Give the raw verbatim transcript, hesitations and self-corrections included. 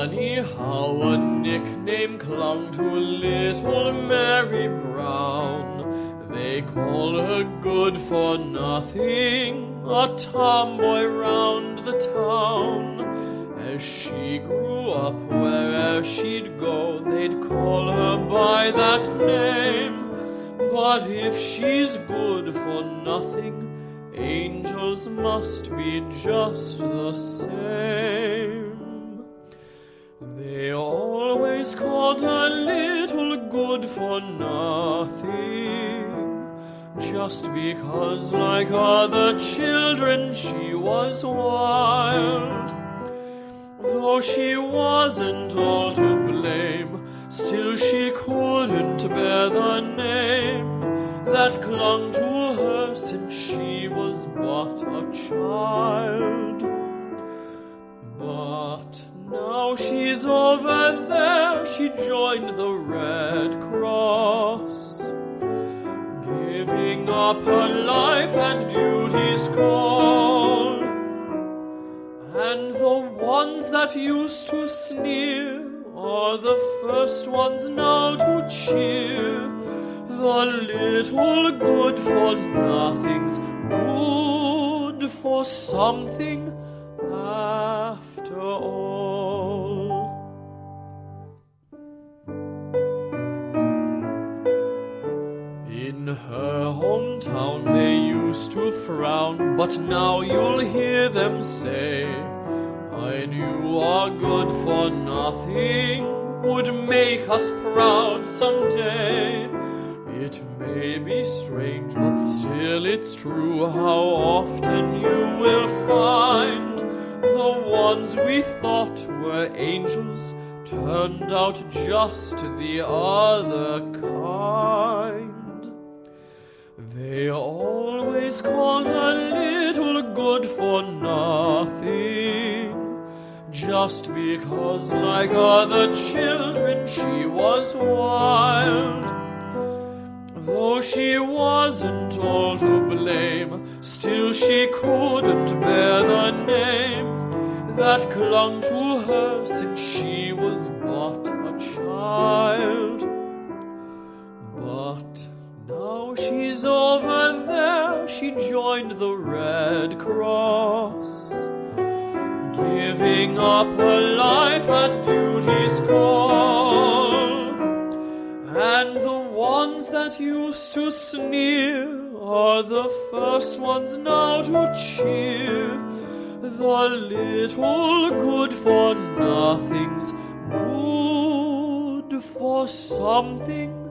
Funny how a nickname clung to little Mary Brown. They call her good for nothing, a tomboy round the town. As she grew up, where'er she'd go, they'd call her by that name. But if she's good for nothing, angels must be just the same. They always called her little good for nothing, just because, like other children, she was wild. Though she wasn't all to blame, still she couldn't bear the name that clung to her since she was but a child. But now she's over there, she joined the Red Cross, giving up her life at duty's call. And the ones that used to sneer are the first ones now to cheer. The little good for nothing's good for something after all. In her hometown they used to frown, but now you'll hear them say, I knew our good for nothing would make us proud someday. It may be strange, but still it's true how often you will find the ones we thought were angels turned out just the other kind. They always called her little good for nothing, just because, like other children, she was wild. Though she wasn't all to blame, still she couldn't bear the name that clung to her since she was but a child. But now she's over there, she joined the Red Cross, giving up her life at duty's call. And the ones that used to sneer are the first ones now to cheer. The little good for nothing's good for something